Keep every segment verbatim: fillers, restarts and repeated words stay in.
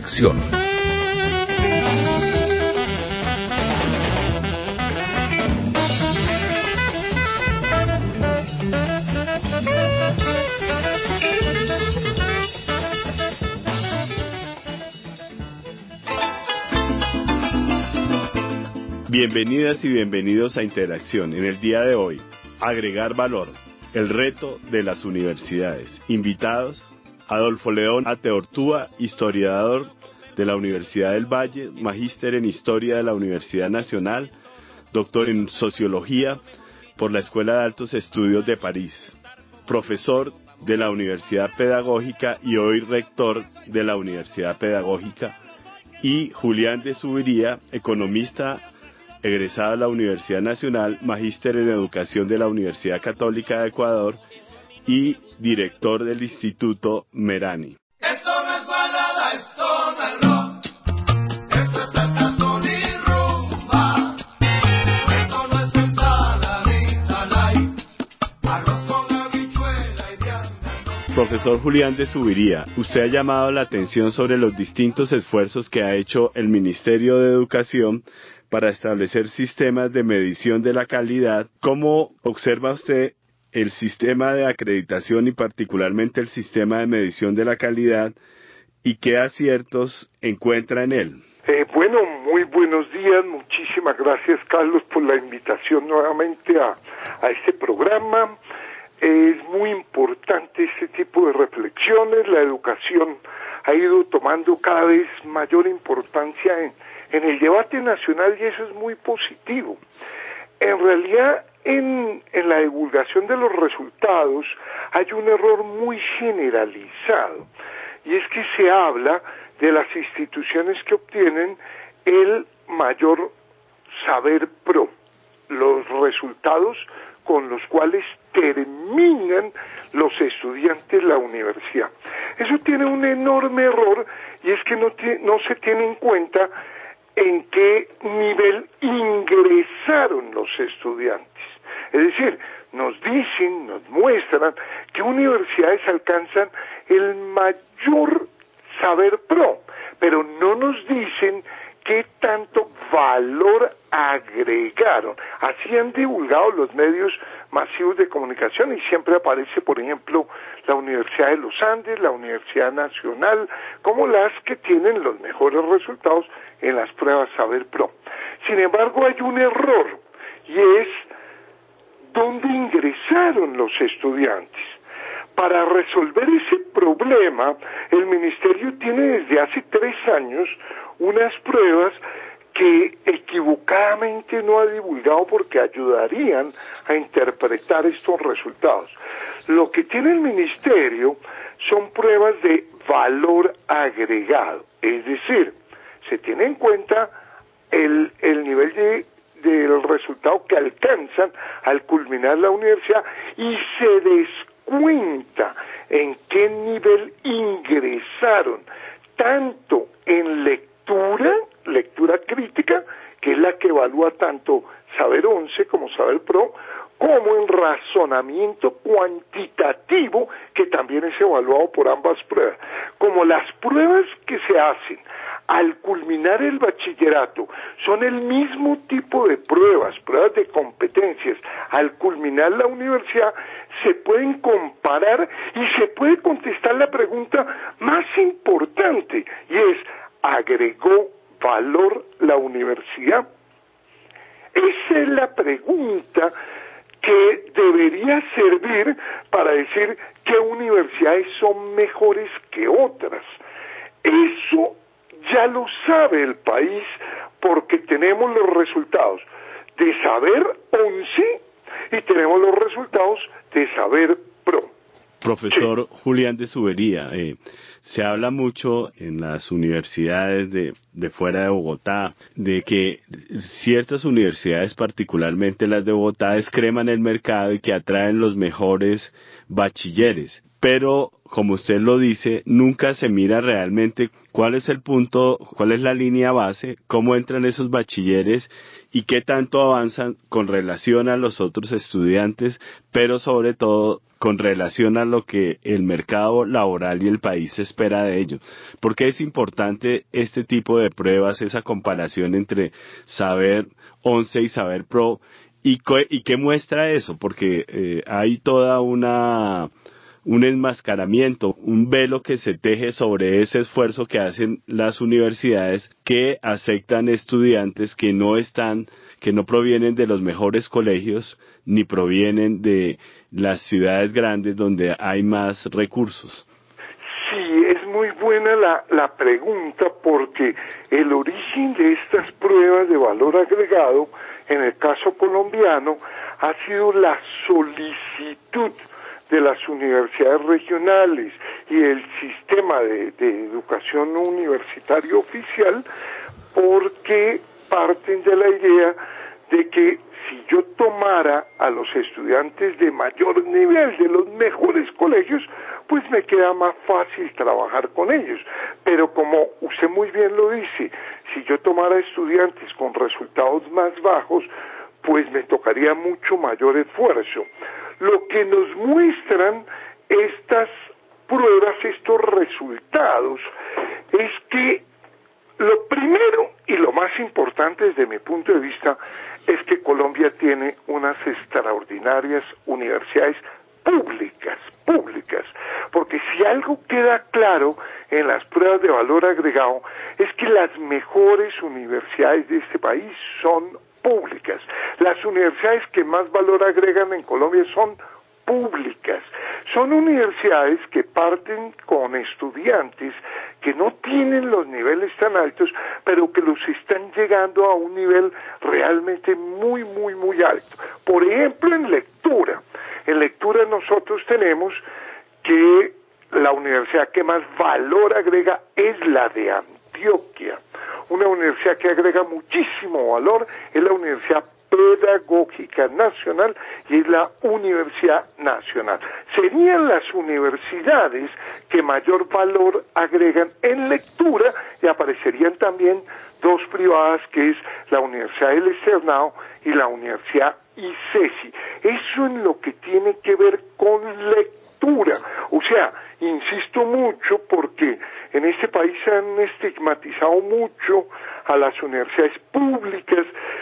Interacción. Bienvenidas y bienvenidos a Interacción. En el día de hoy, agregar valor, el reto de las universidades. Invitados, Adolfo León Ateortúa, historiador de la Universidad del Valle, magíster en Historia de la Universidad Nacional, doctor en Sociología por la Escuela de Altos Estudios de París, profesor de la Universidad Pedagógica y hoy rector de la Universidad Pedagógica, y Julián de Zuviría, economista egresado de la Universidad Nacional, magíster en Educación de la Universidad Católica de Ecuador y director del Instituto Merani. Esto no es balada, esto no es rock, esto es salsa, son y rumba. Esto no es ensaladita light, arroz con habichuela y vianda. Profesor Julián de Zuviría, usted ha llamado la atención sobre los distintos esfuerzos que ha hecho el Ministerio de Educación para establecer sistemas de medición de la calidad. ¿Cómo observa usted el sistema de acreditación y particularmente el sistema de medición de la calidad y qué aciertos encuentra en él? Eh, bueno, muy buenos días, muchísimas gracias Carlos por la invitación nuevamente a, a este programa. Es muy importante este tipo de reflexiones, la educación ha ido tomando cada vez mayor importancia en en el debate nacional y eso es muy positivo. En realidad, en, en la divulgación de los resultados hay un error muy generalizado y es que se habla de las instituciones que obtienen el mayor saber pro, los resultados con los cuales terminan los estudiantes la universidad. Eso tiene un enorme error y es que no, t- no se tiene en cuenta en qué nivel ingresaron los estudiantes. Es decir, nos dicen, nos muestran que universidades alcanzan el mayor saber pro, pero no nos dicen qué tanto valor agregaron. Así han divulgado los medios masivos de comunicación y siempre aparece, por ejemplo, la Universidad de los Andes, la Universidad Nacional, como las que tienen los mejores resultados en las pruebas Saber Pro. Sin embargo, hay un error y es dónde ingresaron los estudiantes. Para resolver ese problema, el Ministerio tiene desde hace tres años unas pruebas que equivocadamente no ha divulgado porque ayudarían a interpretar estos resultados. Lo que tiene el Ministerio son pruebas de valor agregado, es decir, se tiene en cuenta el, el nivel de, del resultado que alcanzan al culminar la universidad y se descuenta en qué nivel ingresaron, tanto en lectura, lectura crítica, que es la que evalúa tanto Saber once como Saber Pro, como en razonamiento cuantitativo, que también es evaluado por ambas pruebas. Como las pruebas que se hacen al culminar el bachillerato son el mismo tipo de pruebas, pruebas de competencias, al culminar la universidad, se pueden comparar y se puede contestar la pregunta más importante, y es, ¿agregó valor la universidad? Esa es la pregunta que debería servir para decir qué universidades son mejores que otras. Eso ya lo sabe el país porque tenemos los resultados de Saber once y tenemos los resultados de Saber Pro. Profesor Sí. Julián de Zuviría, eh, se habla mucho en las universidades de, de fuera de Bogotá de que ciertas universidades, particularmente las de Bogotá, descreman el mercado y que atraen los mejores bachilleres. pero como usted lo dice, nunca se mira realmente cuál es el punto, cuál es la línea base, cómo entran esos bachilleres y qué tanto avanzan con relación a los otros estudiantes, pero sobre todo con relación a lo que el mercado laboral y el país espera de ellos. ¿Por qué es importante este tipo de pruebas, esa comparación entre Saber once y Saber Pro? ¿Y, y qué muestra eso? Porque eh, hay toda una... un enmascaramiento, un velo que se teje sobre ese esfuerzo que hacen las universidades que aceptan estudiantes que no están, que no provienen de los mejores colegios, ni provienen de las ciudades grandes donde hay más recursos. Sí, es muy buena la, la pregunta, porque el origen de estas pruebas de valor agregado, en el caso colombiano, ha sido la solicitud de las universidades regionales y el sistema de, de educación universitaria oficial, porque parten de la idea de que si yo tomara a los estudiantes de mayor nivel, de los mejores colegios, pues me queda más fácil trabajar con ellos. Pero como usted muy bien lo dice, si yo tomara estudiantes con resultados más bajos, pues me tocaría mucho mayor esfuerzo. Lo que nos muestran estas pruebas, estos resultados, es que lo primero y lo más importante desde mi punto de vista es que Colombia tiene unas extraordinarias universidades públicas, públicas, porque si algo queda claro en las pruebas de valor agregado es que las mejores universidades de este país son públicas. Las universidades que más valor agregan en Colombia son públicas. Son universidades que parten con estudiantes que no tienen los niveles tan altos, pero que los están llegando a un nivel realmente muy, muy, muy alto. Por ejemplo, en lectura. En lectura nosotros tenemos que la universidad que más valor agrega es la de Antioquia. Una universidad que agrega muchísimo valor es la Universidad Pedagógica Nacional y es la Universidad Nacional. Serían las universidades que mayor valor agregan en lectura, y aparecerían también dos privadas, que es la Universidad del Externado y la Universidad I C E S I. Eso en lo que tiene que ver con lectura. O sea, insisto mucho porque en este país se han estigmatizado mucho a las universidades públicas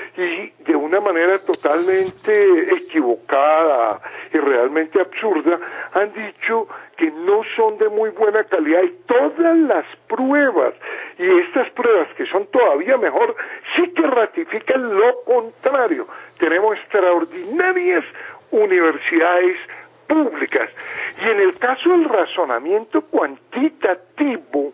y de una manera totalmente equivocada y realmente absurda han dicho que no son de muy buena calidad, y todas las pruebas, y estas pruebas que son todavía mejor, sí que ratifican lo contrario. Tenemos extraordinarias universidades públicas, y en el caso del razonamiento cuantitativo,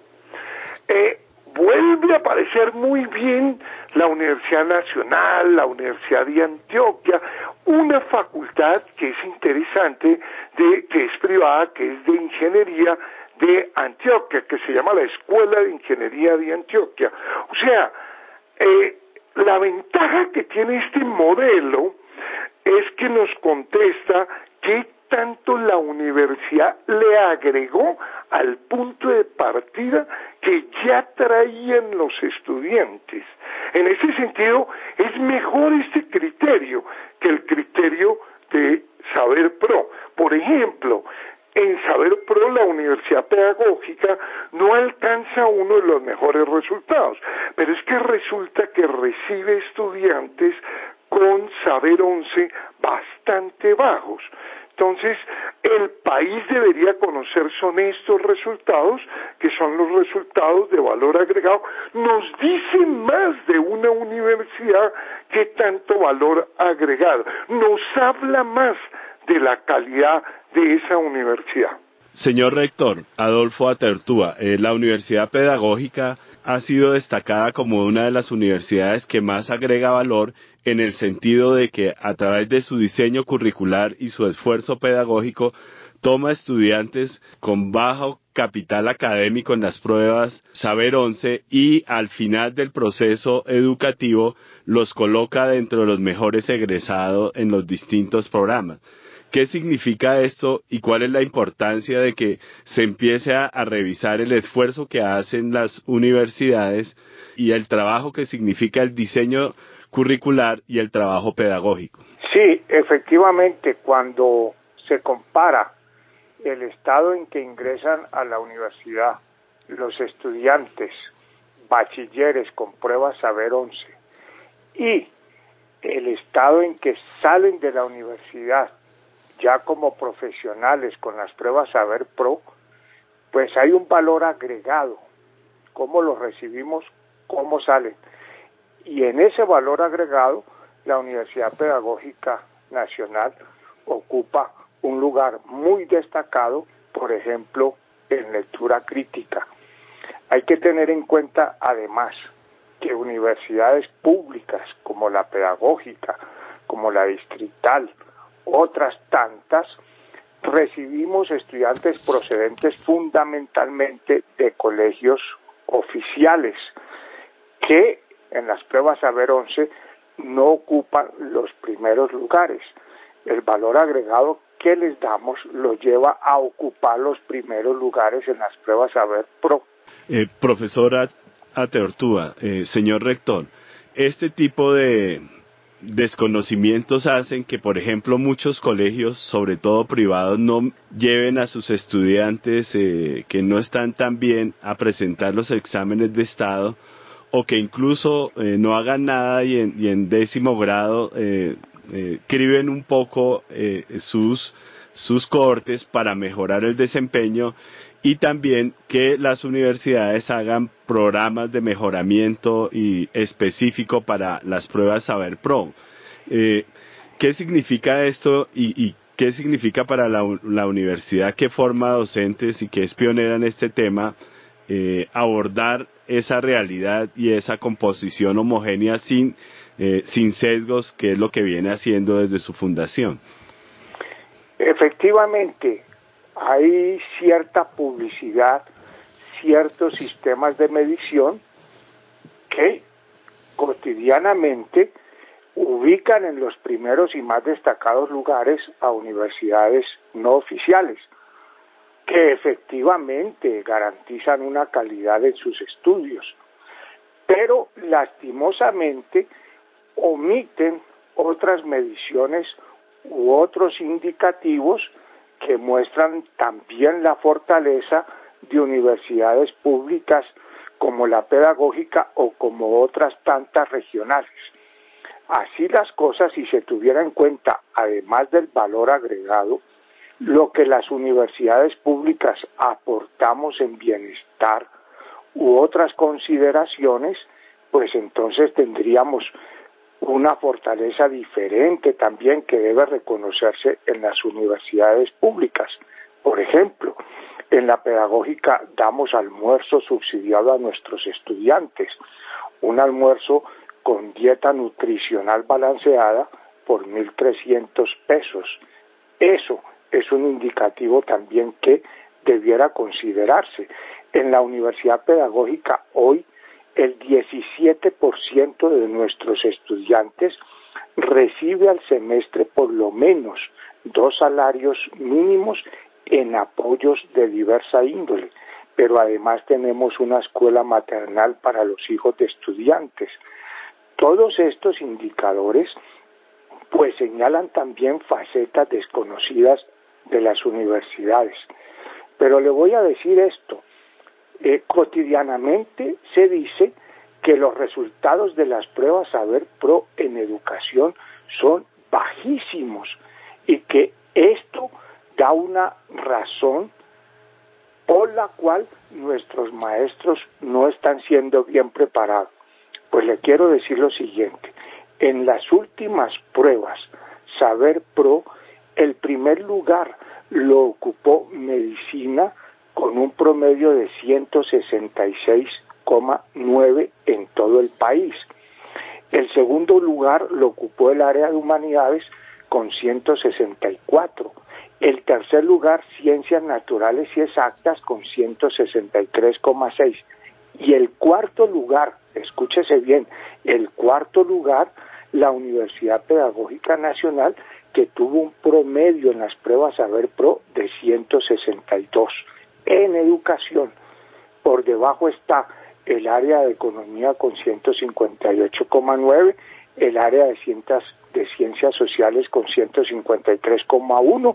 eh, vuelve a aparecer muy bien la Universidad Nacional, la Universidad de Antioquia, una facultad que es interesante, de, que es privada, que es de Ingeniería de Antioquia, que se llama la Escuela de Ingeniería de Antioquia. O sea, eh, la ventaja que tiene este modelo es que nos contesta qué tanto la universidad le agregó al punto de partida que ya traían los estudiantes. En ese sentido, es mejor este criterio que el criterio de Saber Pro. Por ejemplo, en Saber Pro la Universidad Pedagógica no alcanza uno de los mejores resultados, pero es que resulta que recibe estudiantes con Saber once bastante bajos. Entonces, el país debería conocer son estos resultados, que son los resultados de valor agregado. Nos dice más de una universidad que tanto valor agregado. Nos habla más de la calidad de esa universidad. Señor rector, Adolfo Ateortúa, eh, la Universidad Pedagógica ha sido destacada como una de las universidades que más agrega valor, en el sentido de que a través de su diseño curricular y su esfuerzo pedagógico toma estudiantes con bajo capital académico en las pruebas Saber once y al final del proceso educativo los coloca dentro de los mejores egresados en los distintos programas. ¿Qué significa esto y cuál es la importancia de que se empiece a, a revisar el esfuerzo que hacen las universidades y el trabajo que significa el diseño curricular y el trabajo pedagógico? Sí, efectivamente, cuando se compara el estado en que ingresan a la universidad los estudiantes bachilleres con prueba Saber once y el estado en que salen de la universidad ya como profesionales con las pruebas Saber Pro, pues hay un valor agregado, cómo los recibimos, cómo salen. Y en ese valor agregado, la Universidad Pedagógica Nacional ocupa un lugar muy destacado, por ejemplo, en lectura crítica. Hay que tener en cuenta, además, que universidades públicas como la Pedagógica, como la Distrital, otras tantas, recibimos estudiantes procedentes fundamentalmente de colegios oficiales que en las pruebas Saber once no ocupan los primeros lugares. El valor agregado que les damos los lleva a ocupar los primeros lugares en las pruebas Saber Pro. Eh, profesora Ateortúa, eh, señor rector, este tipo de desconocimientos hacen que, por ejemplo, muchos colegios, sobre todo privados, no lleven a sus estudiantes eh, que no están tan bien a presentar los exámenes de estado, o que incluso eh, no hagan nada y en, y en décimo grado eh, eh, criben un poco eh, sus, sus cohortes para mejorar el desempeño, y también que las universidades hagan programas de mejoramiento y específico para las pruebas Saber Pro. Eh, ¿Qué significa esto y, y qué significa para la, la universidad que forma docentes y que es pionera en este tema, eh, abordar esa realidad y esa composición homogénea sin, eh, sin sesgos, que es lo que viene haciendo desde su fundación? Efectivamente, hay cierta publicidad, ciertos sistemas de medición que cotidianamente ubican en los primeros y más destacados lugares a universidades no oficiales, que efectivamente garantizan una calidad en sus estudios, pero lastimosamente omiten otras mediciones u otros indicativos que muestran también la fortaleza de universidades públicas como la Pedagógica o como otras tantas regionales. Así las cosas, si se tuviera en cuenta, además del valor agregado, lo que las universidades públicas aportamos en bienestar u otras consideraciones, pues entonces tendríamos una fortaleza diferente también que debe reconocerse en las universidades públicas. Por ejemplo, en la Pedagógica damos almuerzo subsidiado a nuestros estudiantes, un almuerzo con dieta nutricional balanceada por mil trescientos pesos. Eso es un indicativo también que debiera considerarse. En la Universidad Pedagógica hoy el diecisiete por ciento de nuestros estudiantes recibe al semestre por lo menos dos salarios mínimos en apoyos de diversa índole, pero además tenemos una escuela maternal para los hijos de estudiantes. Todos estos indicadores pues señalan también facetas desconocidas de las universidades. Pero le voy a decir esto, eh, cotidianamente se dice que los resultados de las pruebas Saber Pro en educación son bajísimos y que esto da una razón por la cual nuestros maestros no están siendo bien preparados. Pues le quiero decir lo siguiente, en las últimas pruebas Saber Pro, el primer lugar lo ocupó medicina con un promedio de ciento sesenta y seis coma nueve en todo el país. El segundo lugar lo ocupó el área de humanidades con ciento sesenta y cuatro. El tercer lugar, ciencias naturales y exactas con ciento sesenta y tres coma seis. Y el cuarto lugar, escúchese bien, el cuarto lugar, la Universidad Pedagógica Nacional, que tuvo un promedio en las pruebas Saber Pro de ciento sesenta y dos. En educación, por debajo está el área de economía con ciento cincuenta y ocho coma nueve, el área de ciencias, de ciencias sociales con ciento cincuenta y tres coma uno,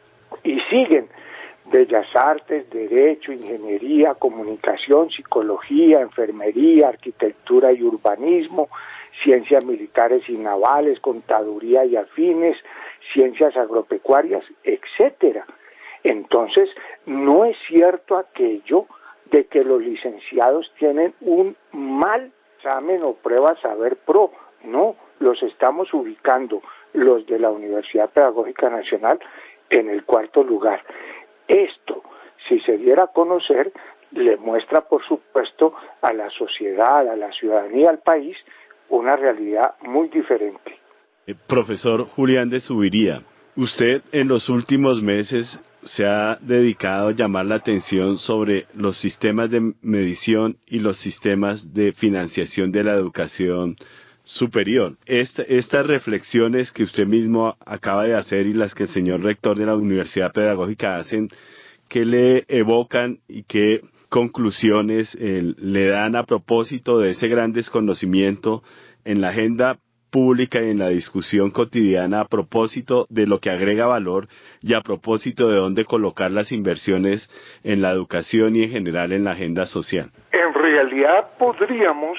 y siguen Bellas Artes, Derecho, Ingeniería, Comunicación, Psicología, Enfermería, Arquitectura y Urbanismo, Ciencias Militares y Navales, Contaduría y Afines, Ciencias Agropecuarias, etcétera. Entonces, no es cierto aquello de que los licenciados tienen un mal examen o prueba Saber Pro. No, los estamos ubicando, los de la Universidad Pedagógica Nacional, en el cuarto lugar. Esto, si se diera a conocer, le muestra, por supuesto, a la sociedad, a la ciudadanía, al país, una realidad muy diferente. Eh, profesor Julián de Zuviría, usted en los últimos meses se ha dedicado a llamar la atención sobre los sistemas de medición y los sistemas de financiación de la educación superior. Esta, estas reflexiones que usted mismo acaba de hacer y las que el señor rector de la Universidad Pedagógica hacen, ¿qué le evocan y qué conclusiones eh, le dan a propósito de ese gran desconocimiento en la agenda pública y en la discusión cotidiana a propósito de lo que agrega valor y a propósito de dónde colocar las inversiones en la educación y en general en la agenda social? En realidad podríamos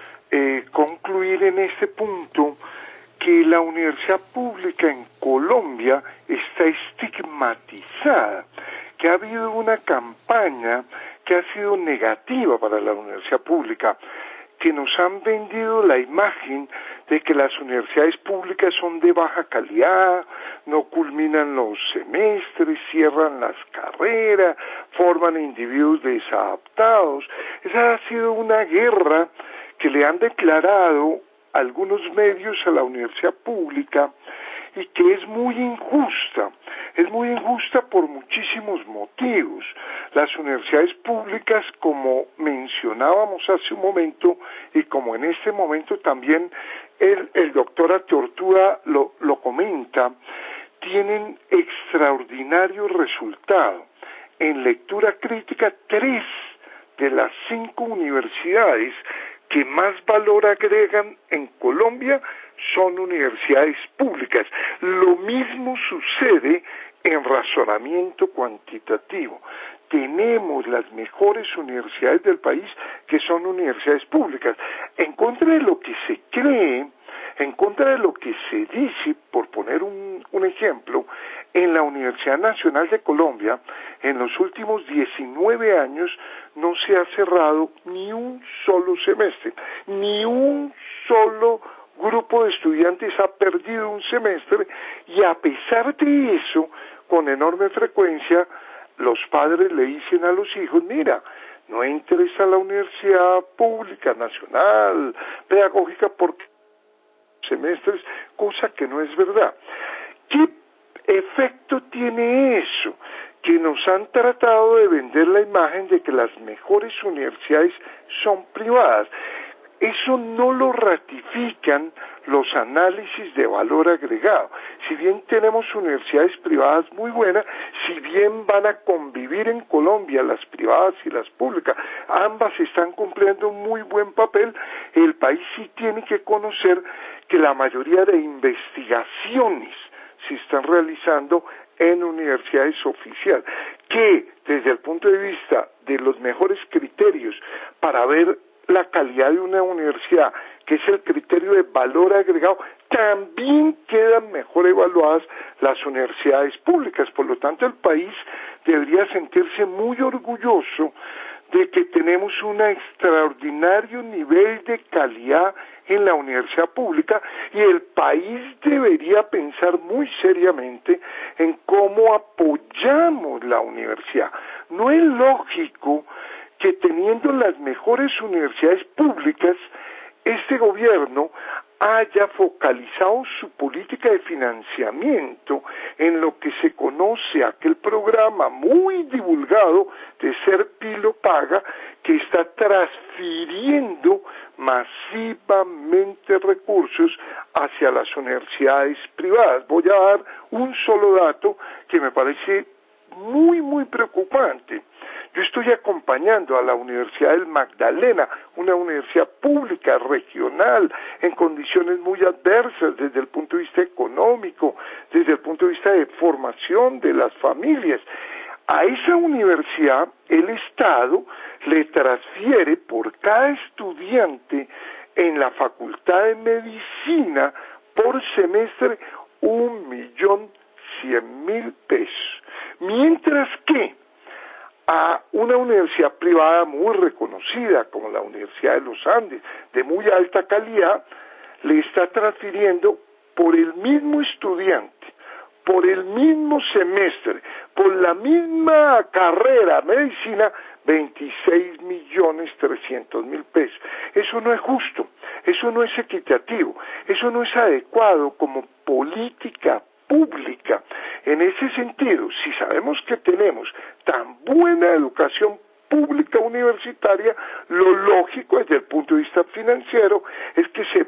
eh, concluir en este punto que la universidad pública en Colombia está estigmatizada, que ha habido una campaña que ha sido negativa para la universidad pública, que nos han vendido la imagen de que las universidades públicas son de baja calidad, no culminan los semestres, cierran las carreras, forman individuos desadaptados. Esa ha sido una guerra que le han declarado algunos medios a la universidad pública y que es muy injusta. Es muy injusta por muchísimos motivos. Las universidades públicas, como mencionábamos hace un momento y como en este momento también el, el doctor Ateortúa lo, lo comenta, tienen extraordinarios resultados. En lectura crítica, tres de las cinco universidades que más valor agregan en Colombia son universidades públicas. Lo mismo sucede en razonamiento cuantitativo. Tenemos las mejores universidades del país que son universidades públicas. En contra de lo que se cree, en contra de lo que se dice, por poner un, un ejemplo, en la Universidad Nacional de Colombia, en los últimos diecinueve años no se ha cerrado ni un solo semestre, ni un solo grupo de estudiantes ha perdido un semestre, y a pesar de eso, con enorme frecuencia, los padres le dicen a los hijos, mira, no entres a la universidad pública, nacional, pedagógica, porque semestres, cosa que no es verdad. ¿Qué efecto tiene eso? Que nos han tratado de vender la imagen de que las mejores universidades son privadas. Eso no lo ratifican los análisis de valor agregado. Si bien tenemos universidades privadas muy buenas, si bien van a convivir en Colombia las privadas y las públicas, ambas están cumpliendo un muy buen papel, el país sí tiene que conocer que la mayoría de investigaciones se están realizando en universidades oficiales, que desde el punto de vista de los mejores criterios para ver la calidad de una universidad, que es el criterio de valor agregado, también quedan mejor evaluadas las universidades públicas. Por lo tanto, el país debería sentirse muy orgulloso de que tenemos un extraordinario nivel de calidad en la universidad pública, y el país debería pensar muy seriamente en cómo apoyamos la universidad. No es lógico que teniendo las mejores universidades públicas, este gobierno haya focalizado su política de financiamiento en lo que se conoce aquel programa muy divulgado de Ser Pilo Paga, que está transfiriendo masivamente recursos hacia las universidades privadas. Voy a dar un solo dato que me parece muy, muy preocupante. Yo estoy acompañando a la Universidad del Magdalena, una universidad pública regional, en condiciones muy adversas desde el punto de vista económico, desde el punto de vista de formación de las familias. A esa universidad el Estado le transfiere por cada estudiante en la Facultad de Medicina por semestre un millón cien mil pesos, mientras que a una universidad privada muy reconocida como la Universidad de los Andes, de muy alta calidad, le está transfiriendo por el mismo estudiante, por el mismo semestre, por la misma carrera, medicina, veintiséis millones trescientos mil pesos. Eso no es justo, eso no es equitativo, eso no es adecuado como política pública. En ese sentido, si sabemos que tenemos tan buena educación pública universitaria, lo lógico desde el punto de vista financiero es que se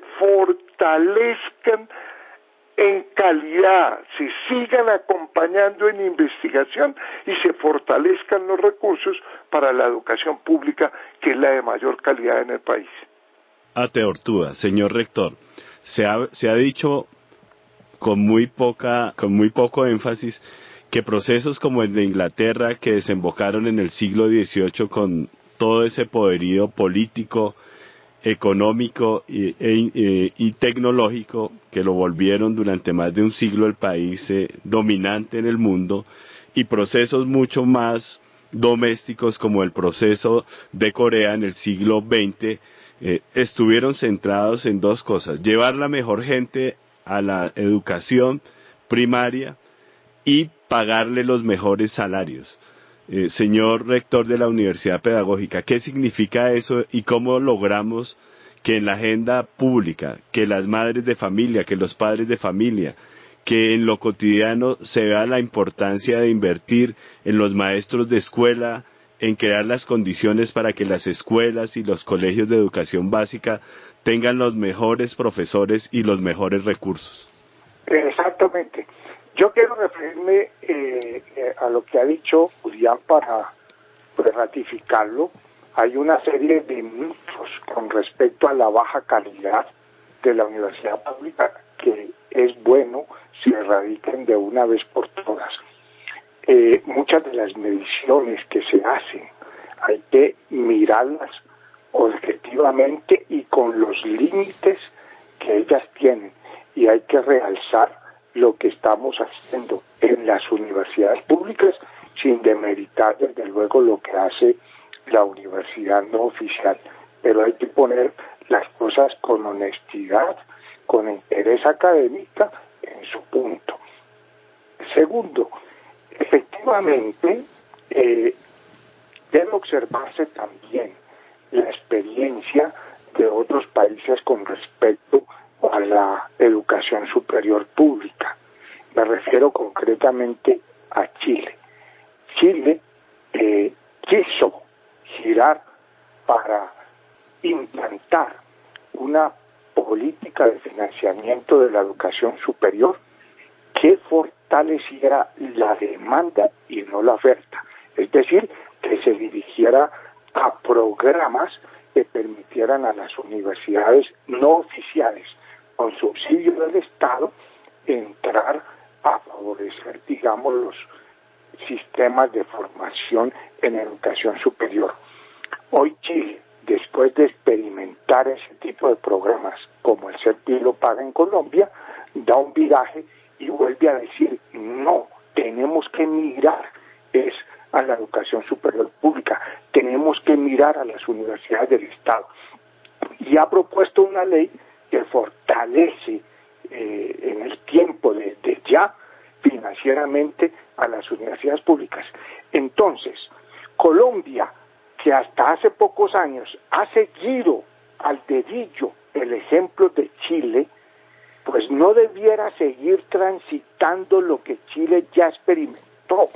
fortalezcan en calidad, se sigan acompañando en investigación y se fortalezcan los recursos para la educación pública, que es la de mayor calidad en el país. Ate Ortúa, señor rector, se ha, se ha dicho con muy poca, con muy poco énfasis que procesos como el de Inglaterra, que desembocaron en el siglo dieciocho con todo ese poderío político, económico y, e, y tecnológico, que lo volvieron durante más de un siglo el país eh, dominante en el mundo, y procesos mucho más domésticos como el proceso de Corea en el siglo veinte, eh, estuvieron centrados en dos cosas: llevar la mejor gente a la educación primaria y pagarle los mejores salarios. Eh, señor rector de la Universidad Pedagógica, ¿qué significa eso y cómo logramos que en la agenda pública, que las madres de familia, que los padres de familia, que en lo cotidiano se vea la importancia de invertir en los maestros de escuela, en crear las condiciones para que las escuelas y los colegios de educación básica tengan los mejores profesores y los mejores recursos? Exactamente. Yo quiero referirme eh, eh, a lo que ha dicho Julián para pues, ratificarlo. Hay una serie de mitos con respecto a la baja calidad de la universidad pública que es bueno se erradiquen de una vez por todas. Eh, muchas de las mediciones que se hacen hay que mirarlas objetivamente y con los límites que ellas tienen, y hay que realzar lo que estamos haciendo en las universidades públicas sin demeritar desde luego lo que hace la universidad no oficial, pero hay que poner las cosas con honestidad, con interés académica en su punto. Segundo, efectivamente eh, debe observarse también la experiencia de otros países con respecto a la educación superior pública. Me refiero concretamente a Chile. Chile eh, quiso girar para implantar una política de financiamiento de la educación superior que fortaleciera la demanda y no la oferta. Es decir, que se dirigiera a programas que permitieran a las universidades no oficiales, con subsidio del Estado, entrar a favorecer, digamos, los sistemas de formación en educación superior. Hoy Chile, después de experimentar ese tipo de programas, como el Ser Pilo Paga en Colombia, da un viraje y vuelve a decir, no, tenemos que mirar es a la educación superior pública, tenemos que mirar a las universidades del Estado. Y ha propuesto una ley que fortalece eh, en el tiempo desde ya financieramente a las universidades públicas. Entonces, Colombia, que hasta hace pocos años ha seguido al dedillo el ejemplo de Chile, pues no debiera seguir transitando lo que Chile ya experimentó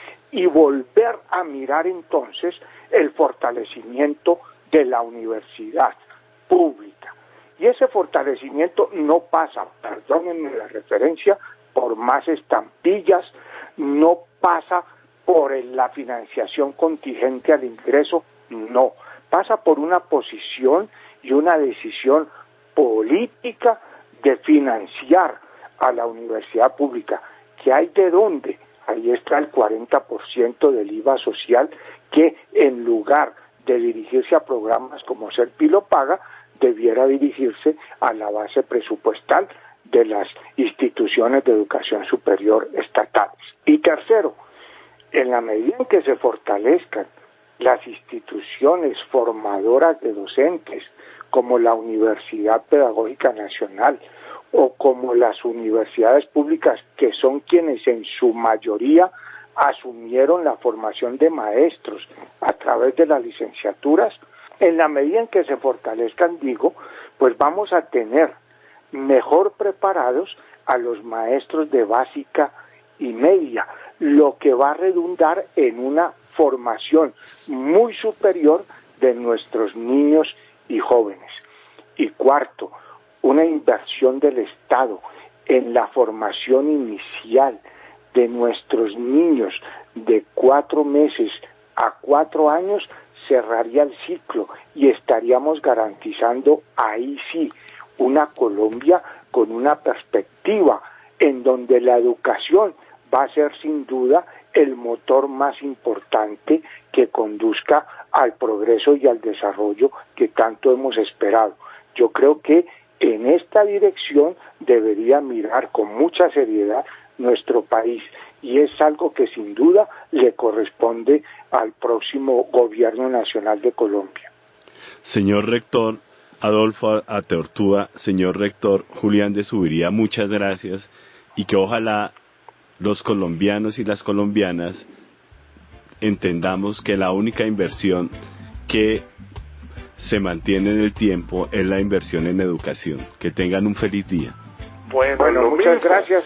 y volver a mirar entonces el fortalecimiento de la universidad pública. Y ese fortalecimiento no pasa, perdónenme la referencia, por más estampillas, no pasa por la financiación contingente al ingreso, no, pasa por una posición y una decisión política de financiar a la universidad pública, que hay de dónde, ahí está el cuarenta por ciento del I V A social, que en lugar de dirigirse a programas como Serpi lo paga, debiera dirigirse a la base presupuestal de las instituciones de educación superior estatales. Y tercero, en la medida en que se fortalezcan las instituciones formadoras de docentes, como la Universidad Pedagógica Nacional o como las universidades públicas, que son quienes en su mayoría asumieron la formación de maestros a través de las licenciaturas, en la medida en que se fortalezcan, digo, pues vamos a tener mejor preparados a los maestros de básica y media, lo que va a redundar en una formación muy superior de nuestros niños y jóvenes. Y cuarto, una inversión del Estado en la formación inicial de nuestros niños de cuatro meses a cuatro años cerraría el ciclo y estaríamos garantizando ahí sí una Colombia con una perspectiva en donde la educación va a ser sin duda el motor más importante que conduzca al progreso y al desarrollo que tanto hemos esperado. Yo creo que en esta dirección debería mirar con mucha seriedad nuestro país, y es algo que sin duda le corresponde al próximo gobierno nacional de Colombia. Señor rector Adolfo Ateortúa, señor rector Julián de Zuviría, muchas gracias, y que ojalá los colombianos y las colombianas entendamos que la única inversión que se mantiene en el tiempo es la inversión en educación. Que tengan un feliz día. Bueno, bueno muchas mismo. gracias.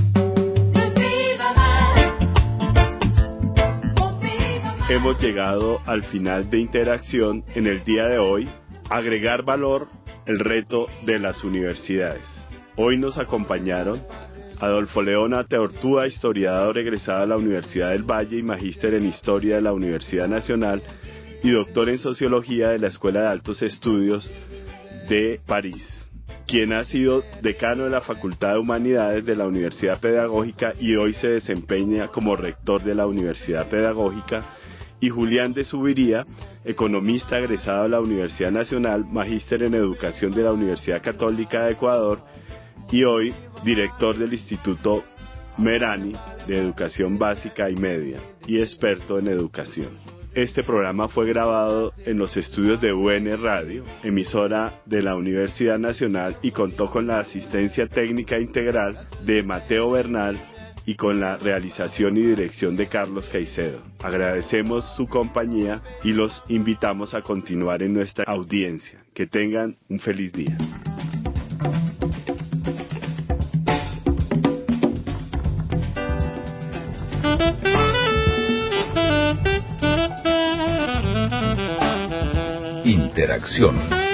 Hemos llegado al final de Interacción en el día de hoy. Agregar valor, el reto de las universidades. Hoy nos acompañaron Adolfo León Ateortúa, historiador egresado de la Universidad del Valle y magíster en Historia de la Universidad Nacional y doctor en Sociología de la Escuela de Altos Estudios de París, quien ha sido decano de la Facultad de Humanidades de la Universidad Pedagógica y hoy se desempeña como rector de la Universidad Pedagógica, y Julián de Zuviría, economista egresado de la Universidad Nacional, magíster en Educación de la Universidad Católica de Ecuador y hoy director del Instituto Merani de Educación Básica y Media y experto en educación. Este programa fue grabado en los estudios de U N Radio, emisora de la Universidad Nacional, y contó con la asistencia técnica integral de Mateo Bernal y con la realización y dirección de Carlos Caicedo. Agradecemos su compañía y los invitamos a continuar en nuestra audiencia. Que tengan un feliz día. Interacción.